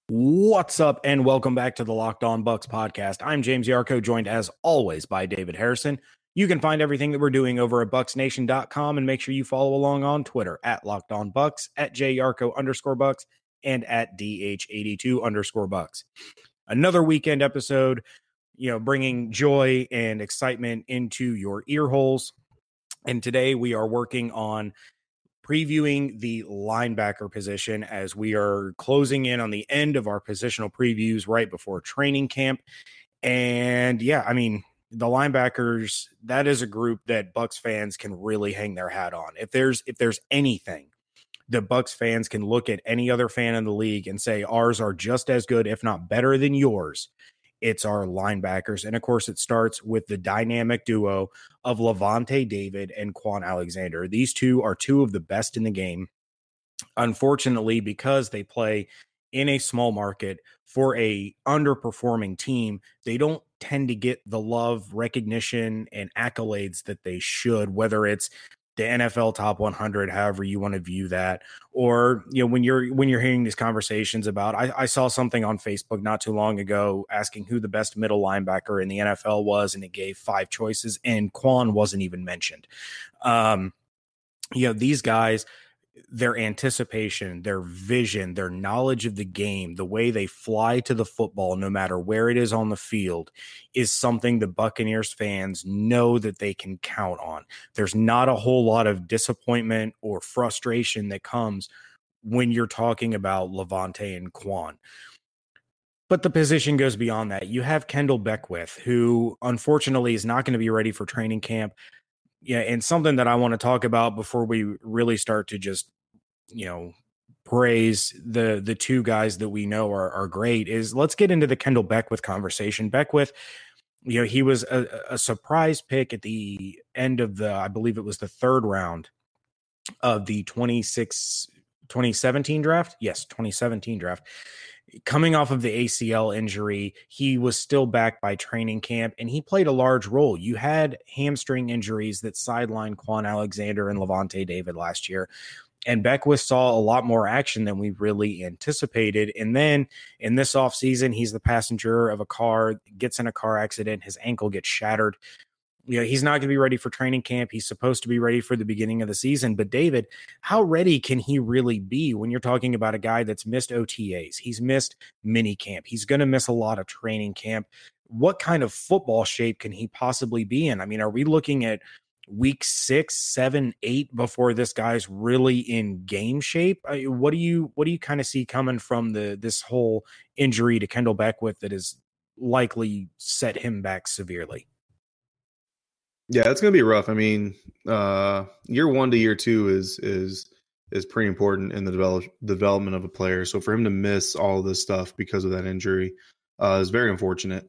What's up, and welcome back to the Locked On Bucks podcast. I'm James Yarko, joined as always by David Harrison. You can find everything that we're doing over at bucksnation.com, and make sure you follow along on Twitter at Locked On Bucks, at JYarko_Bucks, and at DH82_Bucks. Another weekend episode, bringing joy and excitement into your ear holes. And today we are working on previewing the linebacker position as we are closing in on the end of our positional previews right before training camp. And the linebackers, that is a group that Bucks fans can really hang their hat on. If there's anything that Bucks fans can look at any other fan in the league and say ours are just as good, if not better than yours, it's our linebackers. And of course, it starts with the dynamic duo of Lavonte David and Kwon Alexander. These two are two of the best in the game. Unfortunately, because they play in a small market for a underperforming team, they don't tend to get the love, recognition, and accolades that they should, whether it's the NFL top 100, however you want to view that, or when you're hearing these conversations about, I saw something on Facebook not too long ago asking who the best middle linebacker in the NFL was, and it gave 5 choices, and Kwon wasn't even mentioned. These guys, their anticipation, their vision, their knowledge of the game, the way they fly to the football, no matter where it is on the field, is something the Buccaneers fans know that they can count on. There's not a whole lot of disappointment or frustration that comes when you're talking about Lavonte and Kwon. But the position goes beyond that. You have Kendall Beckwith, who unfortunately is not going to be ready for training camp. Yeah, and something that I want to talk about before we really start to just, praise the two guys that we know are great is let's get into the Kendall Beckwith conversation. Beckwith, he was a surprise pick at the end of I believe it was the 3rd round of the 2017 draft. Yes, 2017 draft. Coming off of the ACL injury, he was still back by training camp, and he played a large role. You had hamstring injuries that sidelined Kwon Alexander and Lavonte David last year, and Beckwith saw a lot more action than we really anticipated. And then in this offseason, he's the passenger of a car, gets in a car accident, his ankle gets shattered. He's not going to be ready for training camp. He's supposed to be ready for the beginning of the season. But David, how ready can he really be when you're talking about a guy that's missed OTAs? He's missed mini camp. He's going to miss a lot of training camp. What kind of football shape can he possibly be in? I mean, are we looking at week 6, 7, 8 before this guy's really in game shape? What do you kind of see coming from this whole injury to Kendall Beckwith that has likely set him back severely? Yeah, it's going to be rough. I mean, year 1 to year 2 is pretty important in the development of a player. So for him to miss all of this stuff because of that injury is very unfortunate.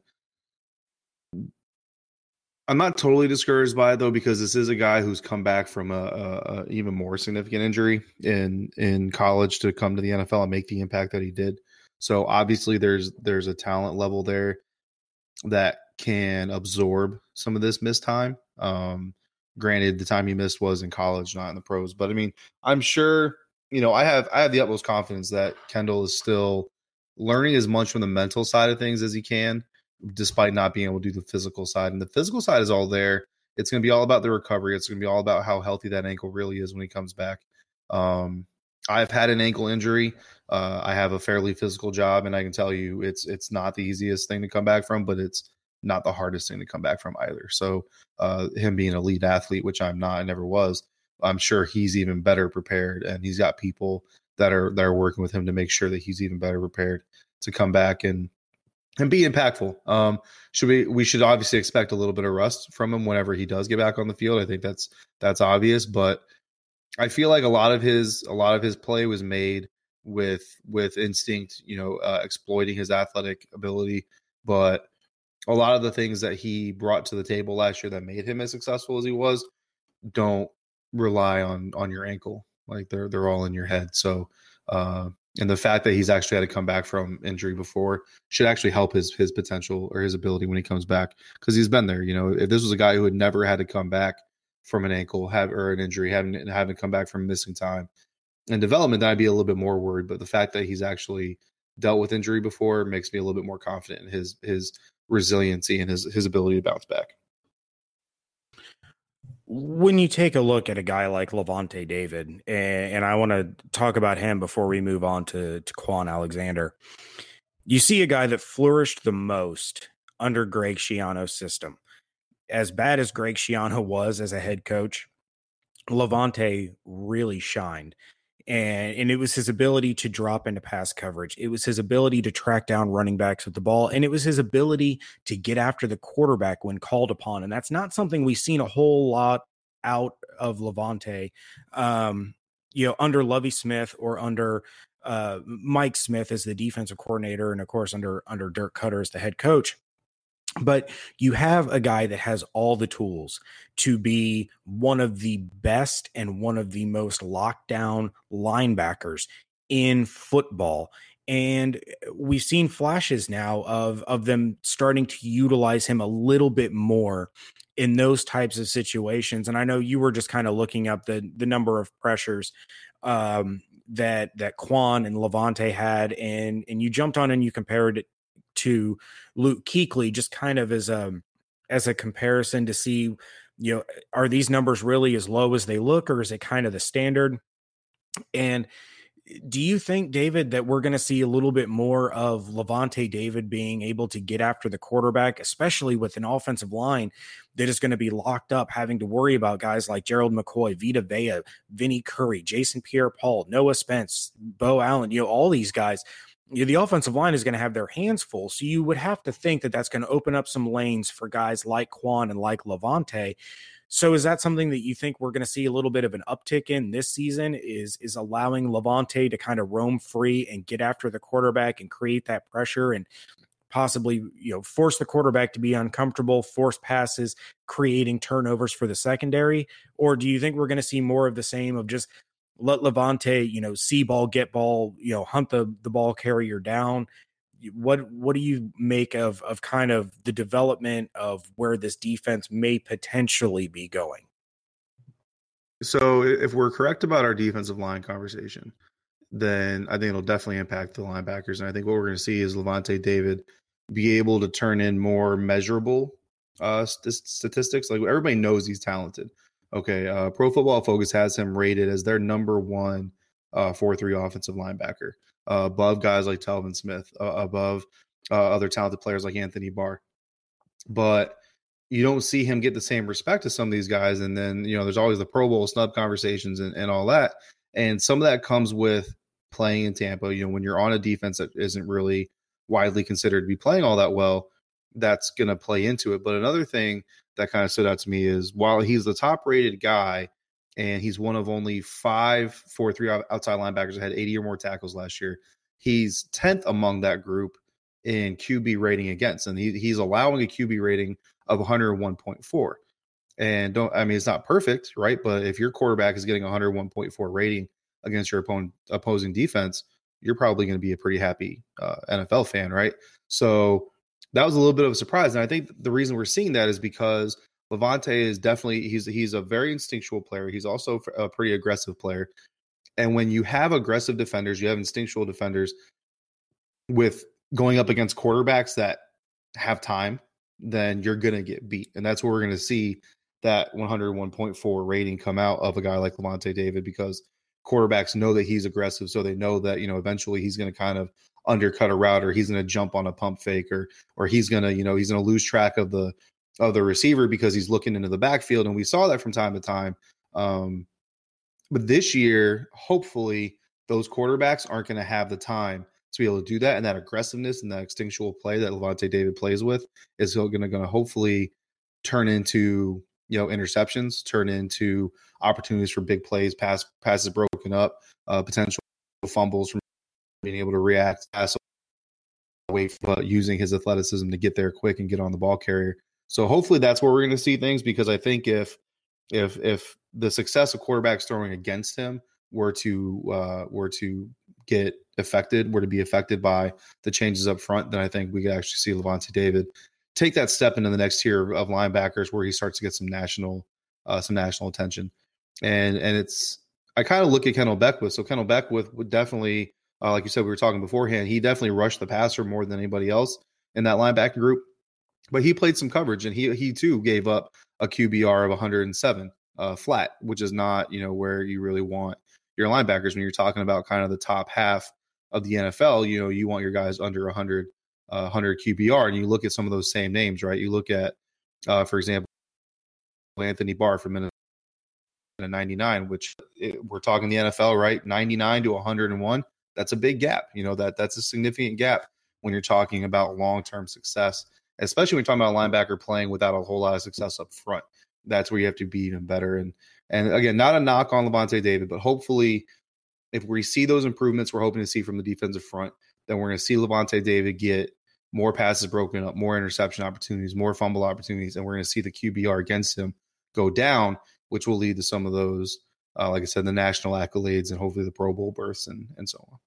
I'm not totally discouraged by it, though, because this is a guy who's come back from a even more significant injury in college to come to the NFL and make the impact that he did. So obviously there's a talent level there that can absorb some of this missed time. Granted, the time he missed was in college, not in the pros. But I mean, I'm sure, I have the utmost confidence that Kendall is still learning as much from the mental side of things as he can, despite not being able to do the physical side. And the physical side is all there. It's going to be all about the recovery. It's going to be all about how healthy that ankle really is when he comes back. I've had an ankle injury. I have a fairly physical job, and I can tell you it's not the easiest thing to come back from, but it's not the hardest thing to come back from either. So him being an elite athlete, which I'm not, I never was, I'm sure he's even better prepared, and he's got people that are working with him to make sure that he's even better prepared to come back and be impactful. We should obviously expect a little bit of rust from him whenever he does get back on the field. I think that's obvious, but I feel like a lot of his play was made with instinct, exploiting his athletic ability, but a lot of the things that he brought to the table last year that made him as successful as he was don't rely on your ankle. Like they're all in your head. So, and the fact that he's actually had to come back from injury before should actually help his potential or his ability when he comes back, because he's been there. If this was a guy who had never had to come back from an ankle or an injury, having come back from missing time and development, then I'd be a little bit more worried. But the fact that he's actually dealt with injury before, makes me a little bit more confident in his resiliency and his ability to bounce back. When you take a look at a guy like Lavonte David, and I want to talk about him before we move on to Quan Alexander, you see a guy that flourished the most under Greg Schiano's system. As bad as Greg Schiano was as a head coach, Lavonte really shined. And it was his ability to drop into pass coverage. It was his ability to track down running backs with the ball. And it was his ability to get after the quarterback when called upon. And that's not something we've seen a whole lot out of Lavonte, under Lovie Smith or under Mike Smith as the defensive coordinator. And of course, under Dirk Cutter as the head coach. But you have a guy that has all the tools to be one of the best and one of the most locked down linebackers in football. And we've seen flashes now of them starting to utilize him a little bit more in those types of situations. And I know you were just kind of looking up the number of pressures that Quan and Lavonte had, and you jumped on and you compared it to Luke Kuechly, just kind of as a comparison to see, are these numbers really as low as they look, or is it kind of the standard? And do you think, David, that we're going to see a little bit more of Lavonte David being able to get after the quarterback, especially with an offensive line that is going to be locked up, having to worry about guys like Gerald McCoy, Vita Vea, Vinny Curry, Jason Pierre-Paul, Noah Spence, Bo Allen, all these guys? The offensive line is going to have their hands full. So you would have to think that that's going to open up some lanes for guys like Quan and like Lavonte. So is that something that you think we're going to see a little bit of an uptick in this season, is allowing Lavonte to kind of roam free and get after the quarterback and create that pressure and possibly, force the quarterback to be uncomfortable, force passes, creating turnovers for the secondary? Or do you think we're going to see more of the same of just let Lavonte, see ball, get ball, hunt the ball carrier down? What do you make of kind of the development of where this defense may potentially be going? So if we're correct about our defensive line conversation, then I think it'll definitely impact the linebackers. And I think what we're going to see is Lavonte David be able to turn in more measurable statistics. Like, everybody knows he's talented. Okay, Pro Football Focus has him rated as their number one 4-3 offensive linebacker, above guys like Telvin Smith, above other talented players like Anthony Barr. But you don't see him get the same respect as some of these guys. And then, there's always the Pro Bowl snub conversations and all that. And some of that comes with playing in Tampa. When you're on a defense that isn't really widely considered to be playing all that well, that's going to play into it. But another thing that kind of stood out to me is, while he's the top rated guy and he's one of only 5 4-3 outside linebackers that had 80 or more tackles last year, he's 10th among that group in QB rating against, and he's allowing a QB rating of 101.4. And it's not perfect, right? But if your quarterback is getting 101.4 rating against your opposing defense, you're probably going to be a pretty happy NFL fan, right? So that was a little bit of a surprise. And I think the reason we're seeing that is because Lavonte is definitely, he's a very instinctual player. He's also a pretty aggressive player. And when you have aggressive defenders, you have instinctual defenders with going up against quarterbacks that have time, then you're going to get beat. And that's where we're going to see that 101.4 rating come out of a guy like Lavonte David, because quarterbacks know that he's aggressive. So they know that, eventually he's going to kind of undercut a route, or he's going to jump on a pump fake, or he's going to, he's going to lose track of the receiver because he's looking into the backfield. And we saw that from time to time. But this year, hopefully those quarterbacks aren't going to have the time to be able to do that. And that aggressiveness and that instinctual play that Lavonte David plays with is going to hopefully turn into, interceptions, turn into opportunities for big plays, passes broken up, potential fumbles from being able to react, pass away, but using his athleticism to get there quick and get on the ball carrier. So hopefully that's where we're going to see things, because I think if the success of quarterbacks throwing against him were to get affected, were to be affected by the changes up front, then I think we could actually see Lavonte David take that step into the next tier of linebackers where he starts to get some national attention. And it's, I kind of look at Kendall Beckwith. So Kendall Beckwith would definitely like you said, we were talking beforehand, he definitely rushed the passer more than anybody else in that linebacker group. But he played some coverage, and he too gave up a QBR of 107 flat, which is not, where you really want your linebackers when you're talking about kind of the top half of the NFL. You want your guys under 100 QBR, and you look at some of those same names, right? You look at, for example, Anthony Barr from Minnesota, 99, which we're talking the NFL, right? 99 to 101. That's a big gap. That's a significant gap when you're talking about long-term success, especially when you're talking about a linebacker playing without a whole lot of success up front. That's where you have to be even better. And again, not a knock on Lavonte David, but hopefully if we see those improvements we're hoping to see from the defensive front, then we're going to see Lavonte David get more passes broken up, more interception opportunities, more fumble opportunities, and we're going to see the QBR against him go down, which will lead to some of those, like I said, the national accolades and hopefully the Pro Bowl berths and so on.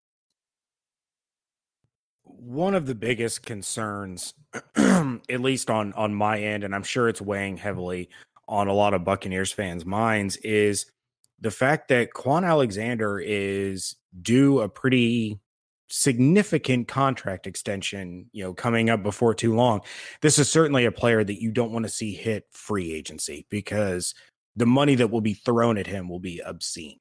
One of the biggest concerns, at least on my end, and I'm sure it's weighing heavily on a lot of Buccaneers fans' minds, is the fact that Quan Alexander is due a pretty significant contract extension, coming up before too long. This is certainly a player that you don't want to see hit free agency because the money that will be thrown at him will be obscene.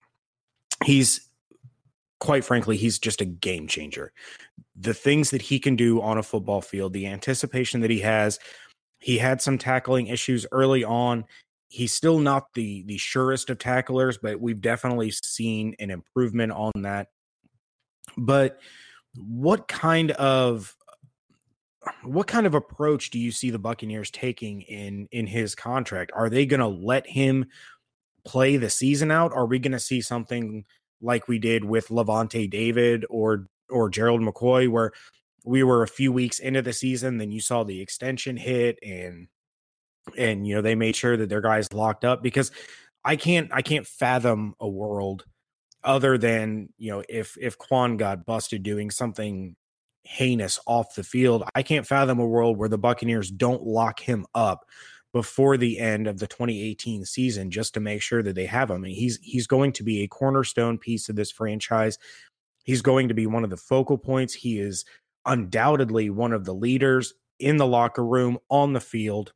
Quite frankly, he's just a game changer. The things that he can do on a football field, the anticipation that he had some tackling issues early on. He's still not the surest of tacklers, but we've definitely seen an improvement on that. But what kind of approach do you see the Buccaneers taking in his contract? Are they going to let him play the season out? Are we going to see something like we did with Lavonte David or Gerald McCoy, where we were a few weeks into the season, then you saw the extension hit and they made sure that their guys locked up? Because I can't fathom a world other than, if Quan got busted doing something heinous off the field, I can't fathom a world where the Buccaneers don't lock him up before the end of the 2018 season just to make sure that they have him. I mean, he's going to be a cornerstone piece of this franchise. He's going to be one of the focal points. He is undoubtedly one of the leaders in the locker room, on the field.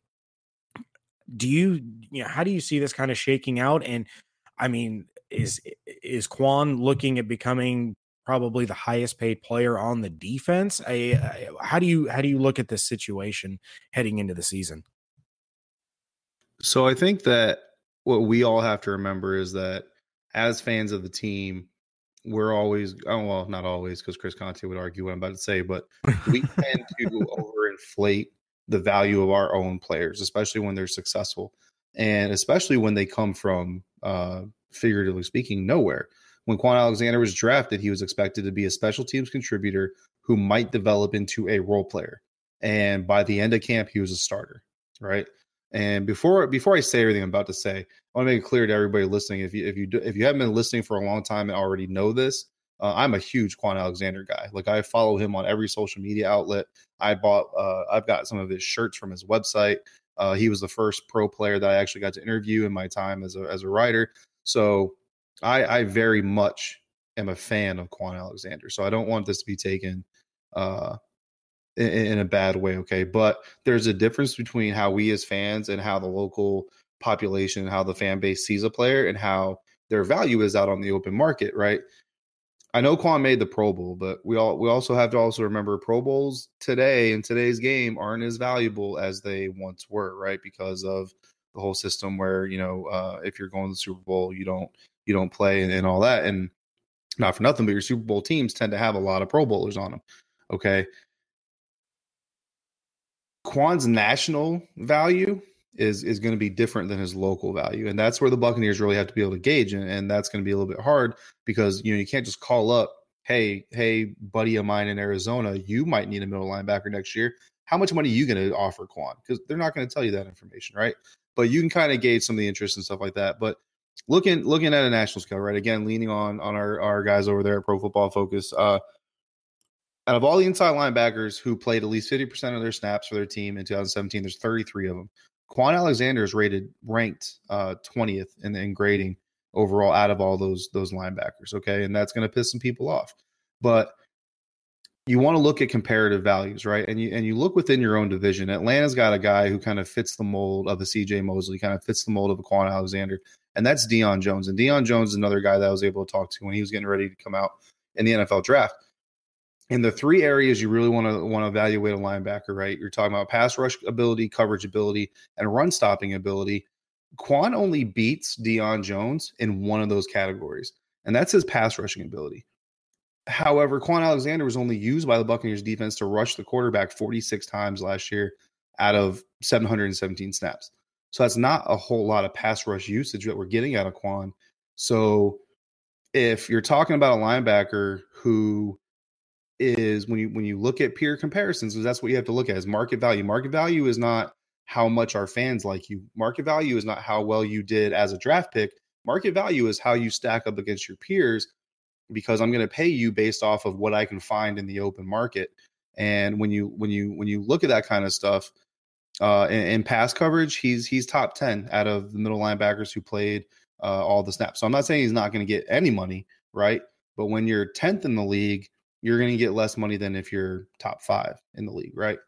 How do you see this kind of shaking out? And I mean, is Quan looking at becoming probably the highest paid player on the defense? How do you look at this situation heading into the season? So I think that what we all have to remember is that as fans of the team, we're always, not always, because Chris Conte would argue what I'm about to say, but we tend to overinflate the value of our own players, especially when they're successful, and especially when they come from, figuratively speaking, nowhere. When Quan Alexander was drafted, he was expected to be a special teams contributor who might develop into a role player. And by the end of camp, he was a starter, right? And before I say everything I'm about to say, I want to make it clear to everybody listening, if you haven't been listening for a long time and already know this, I'm a huge Quan Alexander guy. Like, I follow him on every social media outlet. I've got some of his shirts from his website. He was the first pro player that I actually got to interview in my time as a writer. So I very much am a fan of Quan Alexander. So I don't want this to be taken in a bad way, okay? But there's a difference between how we as fans and how the local population, how the fan base sees a player and how their value is out on the open market, right? I know Quan made the Pro Bowl, but we also have to remember Pro Bowls today in today's game aren't as valuable as they once were, right? Because of the whole system where, if you're going to the Super Bowl, you don't play and all that. And not for nothing, but your Super Bowl teams tend to have a lot of Pro Bowlers on them, okay? Quan's national value is going to be different than his local value. And that's where the Buccaneers really have to be able to gauge. And that's going to be a little bit hard because, you can't just call up, hey, buddy of mine in Arizona, you might need a middle linebacker next year. How much money are you going to offer Quan? Because they're not going to tell you that information, right? But you can kind of gauge some of the interest and stuff like that. But looking at a national scale, right? Again, leaning on our guys over there at Pro Football Focus, out of all the inside linebackers who played at least 50% of their snaps for their team in 2017, there's 33 of them. Quan Alexander is ranked 20th in grading overall out of all those linebackers, okay? And that's going to piss some people off. but you want to look at comparative values, right? And you look within your own division. Atlanta's got a guy who kind of fits the mold of a CJ Mosley, kind of fits the mold of a Quan Alexander, and that's Deion Jones. And Deion Jones is another guy that I was able to talk to when he was getting ready to come out in the NFL draft. In the three areas you really want to evaluate a linebacker, right? You're talking about pass rush ability, coverage ability, and run stopping ability. Quan only beats Deion Jones in one of those categories, and that's his pass rushing ability. However, Quan Alexander was only used by the Buccaneers defense to rush the quarterback 46 times last year out of 717 snaps. So that's not a whole lot of pass rush usage that we're getting out of Quan. So if you're talking about a linebacker who is, when you look at peer comparisons, because that's what you have to look at, is market value. Market value is not how much our fans like you. Market value is not how well you did as a draft pick. Market value is how you stack up against your peers, because I'm going to pay you based off of what I can find in the open market. And when you look at that kind of stuff, in pass coverage, he's top 10 out of the middle linebackers who played all the snaps. So I'm not saying he's not going to get any money, right? But when you're 10th in the league, you're going to get less money than if you're top 5 in the league, right?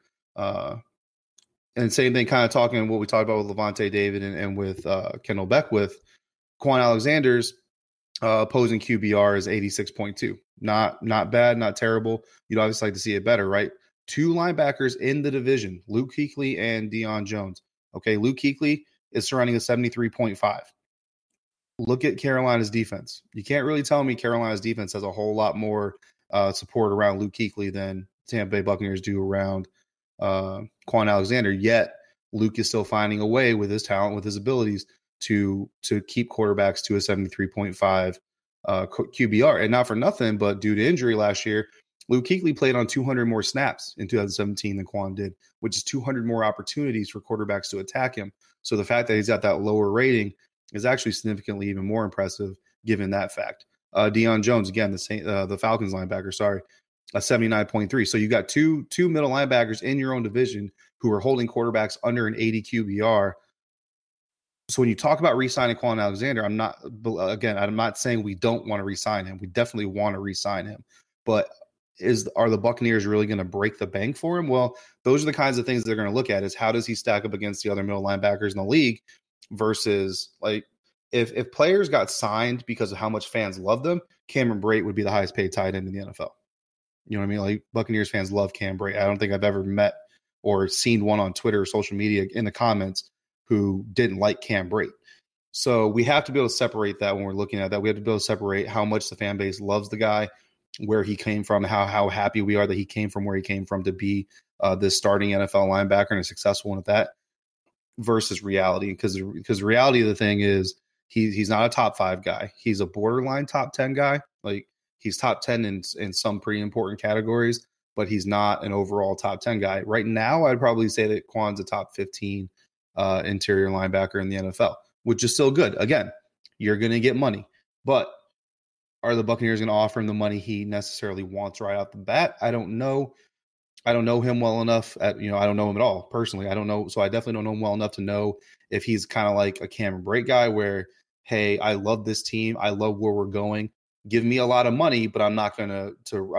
And same thing, kind of talking what we talked about with Lavonte David and with Kendall Beckwith. Quan Alexander's opposing QBR is 86.2. Not bad, not terrible. You'd obviously like to see it better, right? 2 linebackers in the division, Luke Kuechly and Deion Jones. Okay, Luke Kuechly is surrounding a 73.5. Look at Carolina's defense. You can't really tell me Carolina's defense has a whole lot more support around Luke Kuechly than Tampa Bay Buccaneers do around Quan Alexander. Yet Luke is still finding a way with his talent, with his abilities, to keep quarterbacks to a 73.5 QBR. And not for nothing, but due to injury last year, Luke Kuechly played on 200 more snaps in 2017 than Quan did, which is 200 more opportunities for quarterbacks to attack him. So the fact that he's got that lower rating is actually significantly even more impressive given that fact. Deion Jones, again, the Falcons linebacker, a 79.3. So you got two middle linebackers in your own division who are holding quarterbacks under an 80 QBR. So when you talk about re-signing Quan Alexander, I'm not saying we don't want to re-sign him. We definitely want to re-sign him. But are the Buccaneers really going to break the bank for him? Well, those are the kinds of things they're going to look at, is how does he stack up against the other middle linebackers in the league versus, like, if players got signed because of how much fans love them, Cameron Brate would be the highest paid tight end in the NFL. You know what I mean? Like, Buccaneers fans love Cam Brate. I don't think I've ever met or seen one on Twitter or social media in the comments who didn't like Cam Brate. So we have to be able to separate that when we're looking at that. We have to be able to separate how much the fan base loves the guy, where he came from, how happy we are that he came from where he came from to be this starting NFL linebacker and a successful one at that, versus reality. Because the reality of the thing is he's not a top 5 guy. He's a borderline top 10 guy. Like, he's top 10 in some pretty important categories, but he's not an overall top 10 guy. Right now, I'd probably say that Quan's a top 15 interior linebacker in the NFL, which is still good. Again, you're going to get money, but are the Buccaneers going to offer him the money he necessarily wants right out the bat? I don't know. I don't know him well enough. I don't know him at all personally. I don't know. So I definitely don't know him well enough to know if he's kind of like a Cameron Brate guy where, hey, I love this team. I love where we're going. Give me a lot of money, but I'm not gonna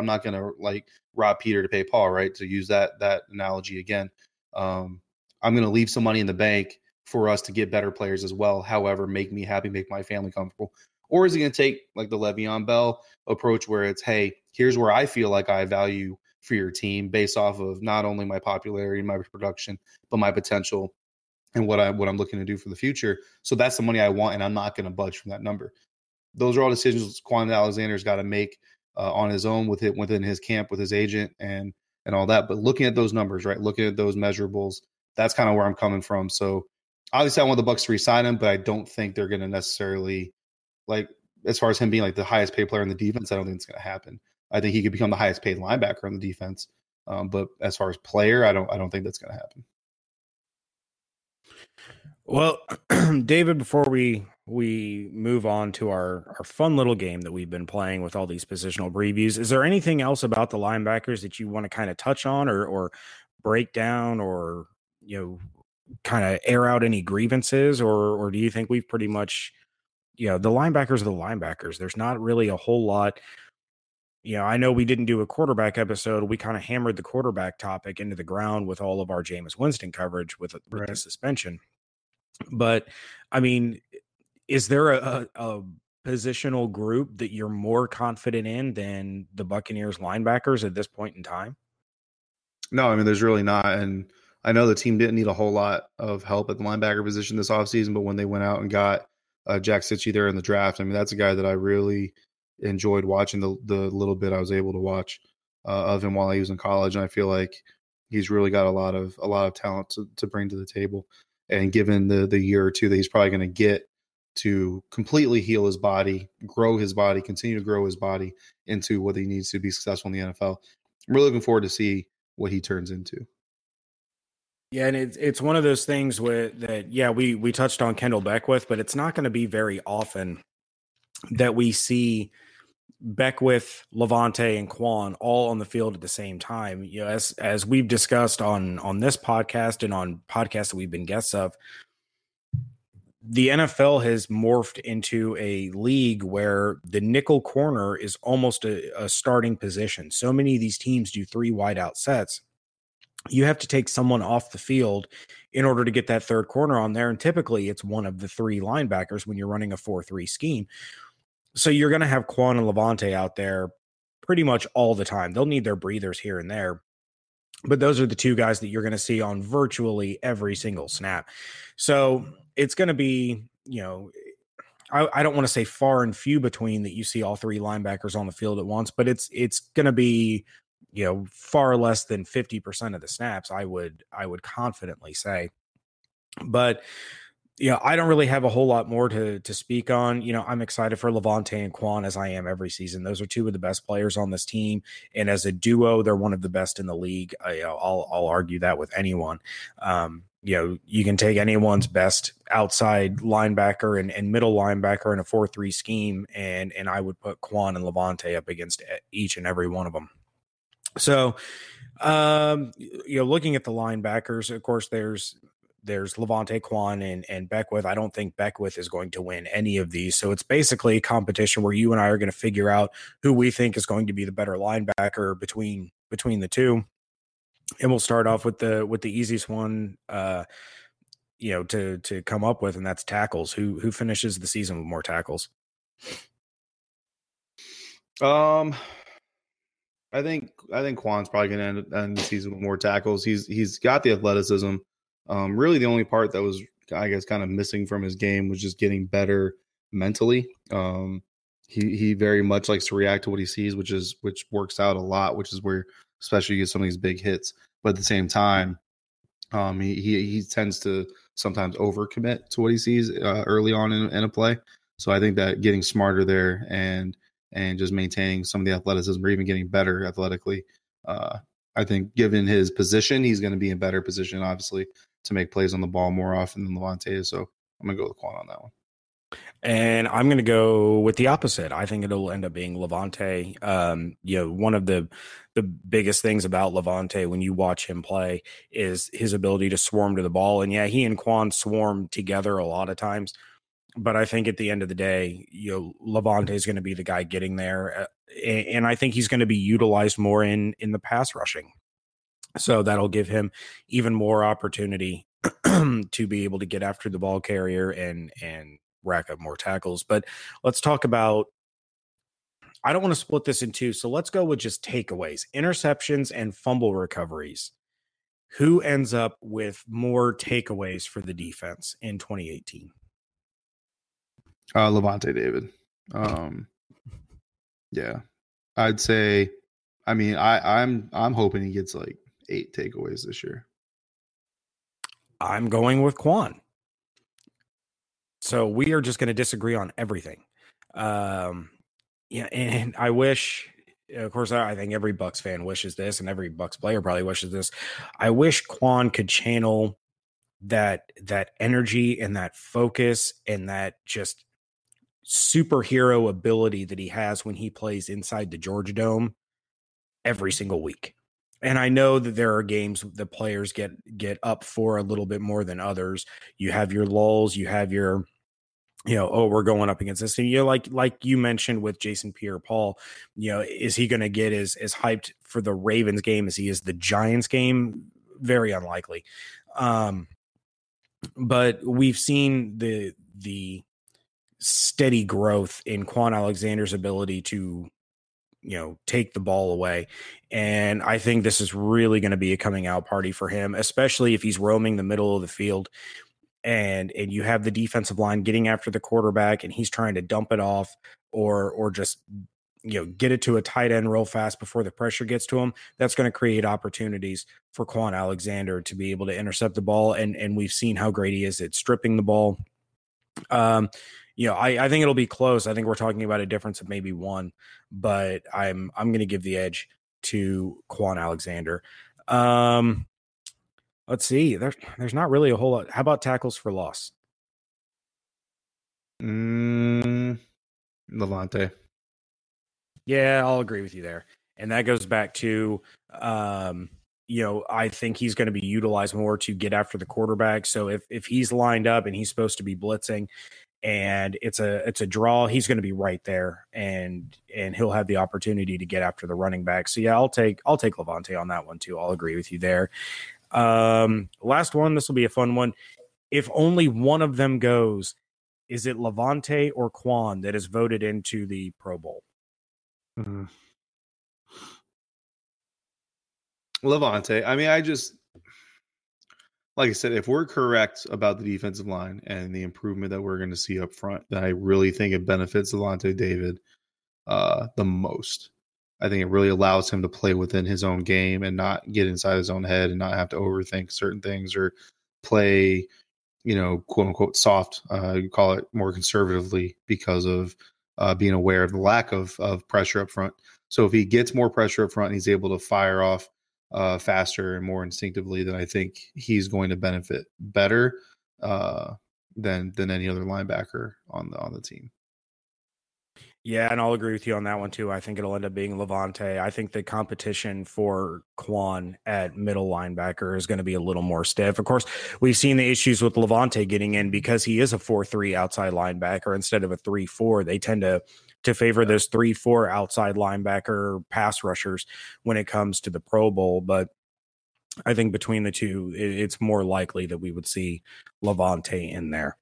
like rob Peter to pay Paul, right? To use that analogy again. I'm gonna leave some money in the bank for us to get better players as well. However, make me happy, make my family comfortable. Or is he gonna take like the Le'Veon Bell approach where it's, hey, here's where I feel like I value for your team based off of not only my popularity and my production, but my potential and what I'm looking to do for the future. So that's the money I want, and I'm not going to budge from that number. Those are all decisions Quan Alexander's got to make on his own within his camp with his agent and all that. But looking at those numbers, right, looking at those measurables, that's kind of where I'm coming from. So obviously I want the Bucs to re-sign him, but I don't think they're going to necessarily, like, as far as him being like the highest paid player in the defense, I don't think it's going to happen. I think he could become the highest paid linebacker on the defense. But as far as player, I don't think that's going to happen. Well, David, before we move on to our fun little game that we've been playing with all these positional previews, is there anything else about the linebackers that you want to kind of touch on or break down, or, kind of air out any grievances, or do you think we've pretty much, the linebackers are the linebackers? There's not really a whole lot. I know we didn't do a quarterback episode. We kind of hammered the quarterback topic into the ground with all of our Jameis Winston coverage with the suspension. But I mean, is there a positional group that you're more confident in than the Buccaneers linebackers at this point in time? No, I mean, there's really not. And I know the team didn't need a whole lot of help at the linebacker position this offseason, but when they went out and got Jack Sitchie there in the draft, I mean, that's a guy that I really enjoyed watching the little bit I was able to watch of him while he was in college. And I feel like he's really got a lot of talent to bring to the table. And given the year or two that he's probably going to get to completely heal his body, grow his body, continue to grow his body into what he needs to be successful in the NFL, I'm really looking forward to see what he turns into. Yeah, and it's one of those things we touched on Kendall Beckwith, but it's not going to be very often that we see Beckwith, Lavonte, and Quan all on the field at the same time. As we've discussed on this podcast and on podcasts that we've been guests of, the NFL has morphed into a league where the nickel corner is almost a starting position. So many of these teams do 3 wideout sets. You have to take someone off the field in order to get that third corner on there. And typically it's one of the 3 linebackers when you're running a 4-3 scheme. So you're going to have Quan and Lavonte out there pretty much all the time. They'll need their breathers here and there, but those are the 2 guys that you're going to see on virtually every single snap. So it's going to be, I don't want to say far and few between that you see all 3 linebackers on the field at once, but it's going to be, far less than 50% of the snaps, I would confidently say. But I don't really have a whole lot more to speak on. I'm excited for Lavonte and Quan as I am every season. Those are 2 of the best players on this team. And as a duo, they're one of the best in the league. I'll argue that with anyone. You can take anyone's best outside linebacker and middle linebacker in a 4-3 scheme. And I would put Quan and Lavonte up against each and every one of them. So, looking at the linebackers, of course, there's Lavonte, Quan, and Beckwith. I don't think Beckwith is going to win any of these. So it's basically a competition where you and I are going to figure out who we think is going to be the better linebacker between the 2. And we'll start off with the easiest one, to come up with, and that's tackles. Who finishes the season with more tackles? I think Quan's probably going to end the season with more tackles. He's got the athleticism. Really, the only part that was, I guess, kind of missing from his game was just getting better mentally. He very much likes to react to what he sees, which works out a lot, which is where especially you get some of these big hits. But at the same time, he tends to sometimes overcommit to what he sees early on in a play. So I think that getting smarter there and just maintaining some of the athleticism or even getting better athletically, I think given his position, he's going to be in better position, obviously, to make plays on the ball more often than Lavonte is. So I'm going to go with Quan on that one. And I'm going to go with the opposite. I think it'll end up being Lavonte. One of the biggest things about Lavonte when you watch him play is his ability to swarm to the ball. And yeah, he and Quan swarm together a lot of times. But I think at the end of the day, Lavonte is going to be the guy getting there. And I think he's going to be utilized more in the pass rushing. So that'll give him even more opportunity to be able to get after the ball carrier and rack up more tackles. But let's talk about, I don't want to split this in 2. So let's go with just takeaways, interceptions and fumble recoveries. Who ends up with more takeaways for the defense in 2018? Lavonte David. Yeah, I'd say, I mean, I'm hoping he gets like 8 takeaways this year. I'm going with Quan. So we are just going to disagree on everything. And I wish, of course, I think every Bucs fan wishes this, and every Bucs player probably wishes this. I wish Quan could channel that energy and that focus and that just superhero ability that he has when he plays inside the Georgia Dome every single week. And I know that there are games the players get up for a little bit more than others. You have your lulls, you have your we're going up against this. And, like you mentioned with Jason Pierre-Paul, is he going to get as hyped for the Ravens game as he is the Giants game? Very unlikely. But we've seen the steady growth in Quan Alexander's ability to, take the ball away. And I think this is really going to be a coming out party for him, especially if he's roaming the middle of the field and you have the defensive line getting after the quarterback and he's trying to dump it off or just, get it to a tight end real fast before the pressure gets to him. That's going to create opportunities for Quan Alexander to be able to intercept the ball. And we've seen how great he is at stripping the ball. I think it'll be close. I think we're talking about a difference of maybe one, but I'm going to give the edge to Quan Alexander. Let's see. There's not really a whole lot. How about tackles for loss? Lavonte. Yeah, I'll agree with you there. And that goes back to, I think he's going to be utilized more to get after the quarterback. So if he's lined up and he's supposed to be blitzing and it's a draw, he's going to be right there and he'll have the opportunity to get after the running back. So yeah, I'll take Lavonte on that one too. I'll agree with you there. Last one. This will be a fun one. If only one of them goes, is it Lavonte or Quan that is voted into the Pro Bowl? Lavonte. I mean, like I said, if we're correct about the defensive line and the improvement that we're going to see up front, then I really think it benefits Lavonte David the most. I think it really allows him to play within his own game and not get inside his own head and not have to overthink certain things or play, quote unquote soft, you call it more conservatively because of being aware of the lack of pressure up front. So if he gets more pressure up front and he's able to fire off faster and more instinctively, then I think he's going to benefit better than any other linebacker on the team. Yeah, and I'll agree with you on that one too. I think it'll end up being Lavonte. I think the competition for Quan at middle linebacker is going to be a little more stiff. Of course, we've seen the issues with Lavonte getting in because he is a 4-3 outside linebacker instead of a 3-4. They tend to favor those 3-4 outside linebacker pass rushers when it comes to the Pro Bowl. But I think between the two, it's more likely that we would see Lavonte in there.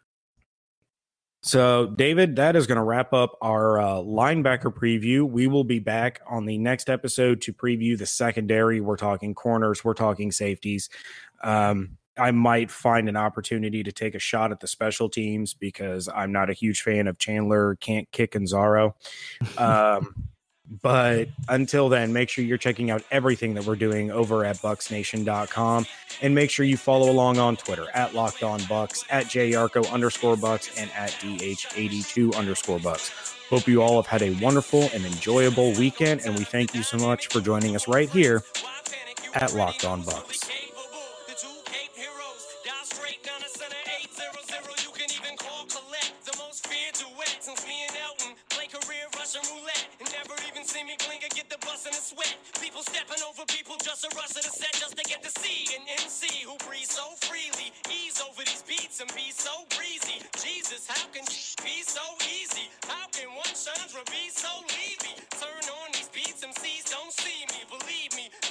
So, David, that is going to wrap up our linebacker preview. We will be back on the next episode to preview the secondary. We're talking corners. We're talking safeties. I might find an opportunity to take a shot at the special teams because I'm not a huge fan of Chandler, Can't Kick, and Zaro. But until then, make sure you're checking out everything that we're doing over at BucksNation.com. And make sure you follow along on Twitter at LockedOnBucks, at JYarko_Bucks, and at DH82_Bucks. Hope you all have had a wonderful and enjoyable weekend. And we thank you so much for joining us right here at Locked On Bucks. People stepping over people just a rush of the set just to get to see an MC who breathes so freely, ease over these beats and be so breezy. Jesus, how can be so easy? How can one Chandra be so leavy? Turn on these beats, MCs don't see me, believe me.